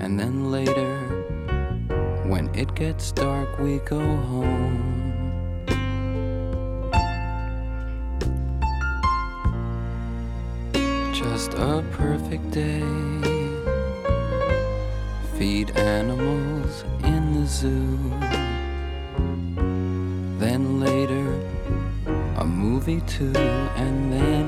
And then later, when it gets dark, we go home. Just a perfect day. Feed animals in the zoo. Then later, a movie too, and then